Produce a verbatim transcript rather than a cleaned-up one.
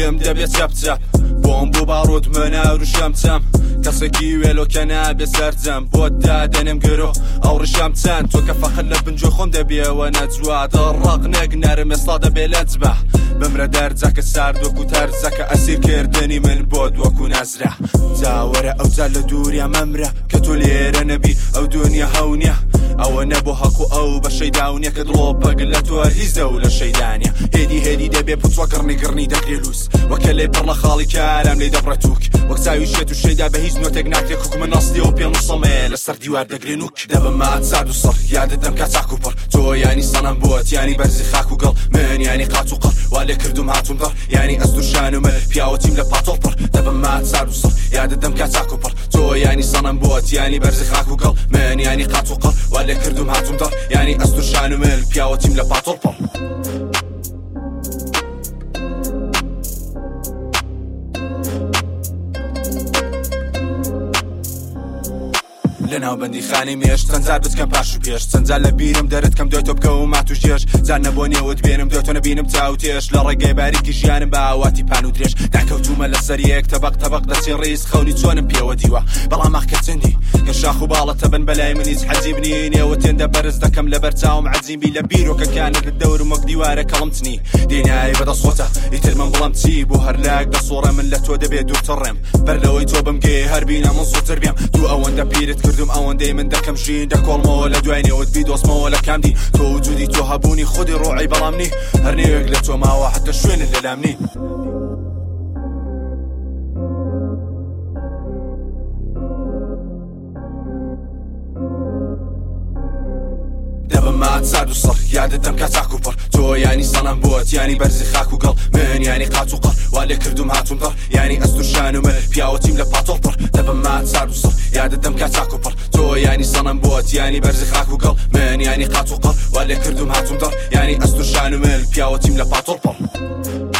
دلم دەبێت چەپچەپ بۆم بوو باڕوت مناور و شەمچەم کەسێکی وێلۆکە نابێ سەرجەم بۆت دادەنێم گرۆ ئەو ڕشام چەند تۆ کە فەخر لە بنجۆ خۆم دەبێەوە نەجووا دەڕاق نەک نەرم ئێستا دەبێ لە جبە بمرە دەرجەکە ساردوەکو تەرجەکە ئەسیرکردنی من بۆت وەکو نەزرە جاوەرە ئەو جا لە دووریا مەمرە کە تۆ لێرە نەبی ئەو دنیا هەونیە ئەوە نەبوو هەکو ئەو بە شەیداونیە کە دڵۆپەگ لە تۆ هیزە و لە شەیدانیە هێدی هێدی دەبێ پوچوە گڕنی گڕنی دەکرێ لوس وەکە لێ پڕ لە خاڵی کارام لێ دەبڕە تووک وەک چاوی شێت و شەیدا بە هیچ نۆتێک ناکرێ کوکمە ناستێ و پێم سەمێ لەسەر دیوار دەگرێ نوک دەبم ئەساد و سەڕ یادت دەم کا چاک و پڕ تۆ یانی سەنەم بۆت یانی بەرزی خاک و گەڵ من یانی قاچ و قەڕ وا لێ کردوم هاتووم دەڕ یانی ئەست و شان و مەل پیاوەتیم لە پاتۆڵ پڕ دەبم ئەساد و سەڕ یادت دەم کا چاک و پڕ تۆ یانی سەنەم بۆت یانی بەرزی خاک و گەڵ من یانی قاچ و قەڕ وا لێ کردوم هاتووم دەڕ یانی ئەست و شان و مەل پیاوەتیم لە پاتۆڵ پڕ لەناو بەندی خانی مێش چەندجار بچکەم پاش و پێش چەندجار لە بیرم دەرت کەم دوای تۆ بکە و مات و ژێش جار نەبۆ نێوت بێنم دوای تۆ نەبینم چاو تێش لە ڕێگەی باریکی ژیانم بە ئاواتی پان و درێژ داکەوتومە لەسەر یەک تەبەق تەبەق دەچێ ڕیز خەونی چۆنم پێوە دیوە بەڵام ئاخ کە چەندی کە شاخ و باڵەتە بن بەلای من هیچ حەجیب نی نێوە تێندە بەرز دەکەم لەبەر چاوم عەجیبی لە بیرۆکەکانت لە دەورم وەک دیوارە کەڵمتنی دێنایی بەدەسۆتە ئیتر من بڵام چی بۆ هەر لاک دەسۆڕە من لە تۆ دەبێت دوورتەڕێم بەر لەوەی تۆ بمگێ هەر بینە من زووتر بێم دوو ئەوەندە پیرت کردم ئەوەندەی من دەکەم ژین دەکۆڵمەوە لە دوای نێوت بی دۆستمەوە لە کامدی تۆ وجودی تۆ هەبوونی خودی ڕۆعی بەڵامنی هەر نێوێک لە تۆ ماوە حتە شوێنت لەلامنی دەبم ئەساد و سەڕ یادت دەم کا چاک و پڕ تۆ یانی سەنەم بۆت یانی بەرزی خاک و گەڵ من یانی قاچ و قەڕ وا لێ کردوم هاتووم دەڕ یانی ئەست و شان و مەل پیاوەتیم لە پاتۆڵ پڕ دەبم ئەساد و سەڕ یادت دەم کا چاک و پڕ تۆ یانی سەنەم بۆت یانی بەرزی خاک و گەڵ من یانی قاچ و قەڕ وا لێ کردوم هاتووم دەڕ یانی ئەست و شان و مەل پیاوەتیم لە پاتۆڵ پڕ